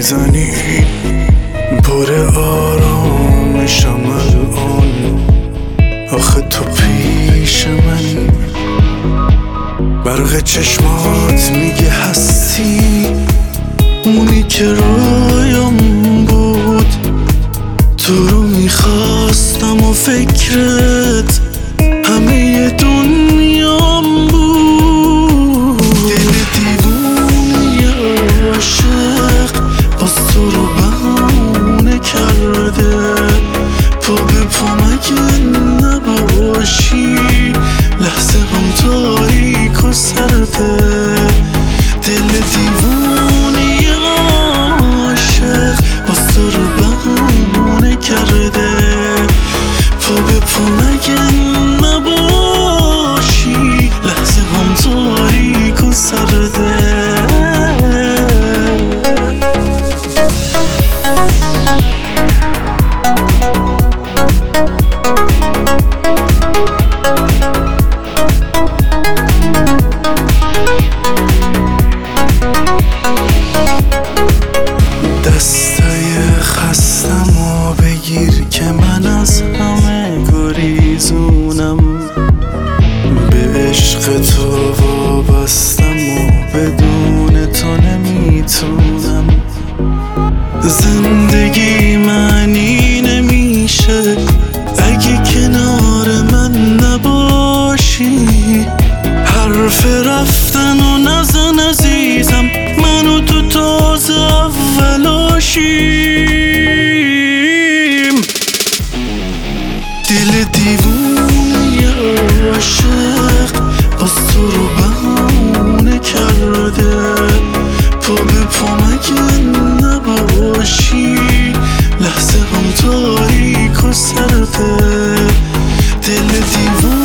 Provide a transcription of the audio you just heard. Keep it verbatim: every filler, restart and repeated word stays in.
میزنی پر آرامشم الان، آخه تو پیش منی. برق چشمات میگه هستی، اونی که رویام بود. تو رو میخواستم و فکرت همه دنیام بود. دل دیوونه عاشق باز تو رو بهونه کرده، پا به پا مگه نباشی، لحظه هم تاریک و سرده. دل دیوونه عاشق باز تو رو بهونه کرده، پا به پا مگه نباشی، لحظه هم تاریک و سرده. دستای خستمو بگیر که من از همه گریزونم، به عشق تو وابستم و بدون تو نمیتونم. زندگی معنی نمیشه اگه کنار من نباشی. حرف رفتن و نزن عزیزم، من و تو تازه اولاشیم. دل دیوونه عاشق باز تو رو بهونه کرده، پا به پا مگه نباشی، لحظه هم تاریک و سرده. دل دیوونه